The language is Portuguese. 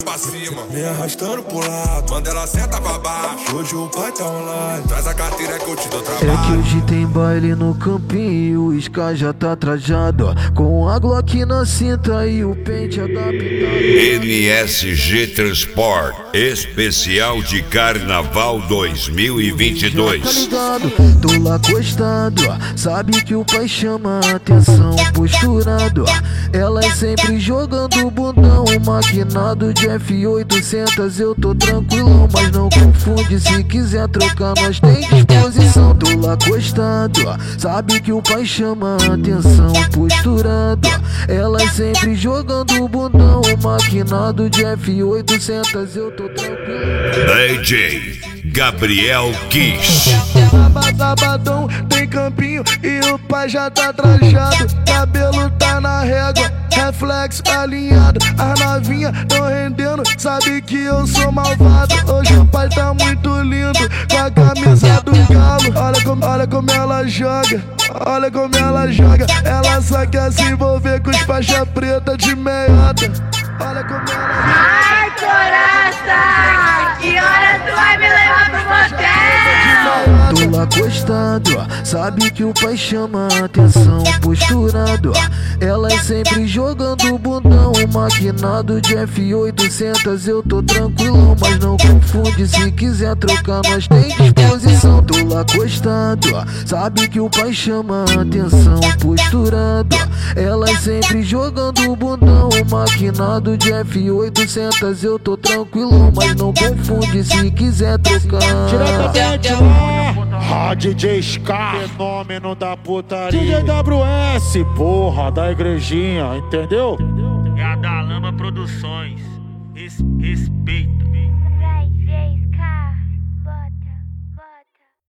pra cima, me arrastando pro lado, manda ela senta pra baixo. Hoje o pai tá online, traz a carteira que eu te dou trabalho. É que hoje tem baile no campinho, o Sky já tá trajado, ó, com a Glock na cinta e o pente adaptado. NSG Transport, especial de Carnaval 2022. Tá ligado? Tô lá acostado, ó, sabe que o pai chama a atenção, posturado, ó, elas sempre jogando o bundão, maquinado de F800, eu tô tranquilão, mas não confunde, se quiser trocar nós tem disposição. Tô lá acostado, ó, sabe que o pai chama a atenção, posturado, ó, elas sempre jogando o bundão, maquinado de F800, eu tô tranquilão. DJ Gabriel Kiss. Sabadão tem campinho e o pai já tá trajado, cabelo tá na régua, reflexo alinhado, as novinhas tão rendendo, sabe que eu sou malvado. Hoje o pai tá muito lindo, com a camisa do galo. Olha como ela joga, olha como ela joga, ela só quer se envolver com os faixa preta de meiota. Olha como ela joga. Ai, coração, que hora tu vai me levar pro motel? Tô lá acostado, ó, sabe que o pai chama a atenção, posturado, ó, elas sempre jogando o bundão, maquinado de F800, eu tô tranquilão, mas não confunde, se quiser trocar nós tem disposição. Tô lá acostado, ó, sabe que o pai chama a atenção, posturado, ó, elas sempre jogando o bundão, maquinado de F800, eu tô tranquilão, mas não confunde, se quiser trocar. Diretamente lá, DJ Scar, fenômeno da putaria. DJ WS, porra, da igrejinha, entendeu? É a da Lama Produções. Respeita.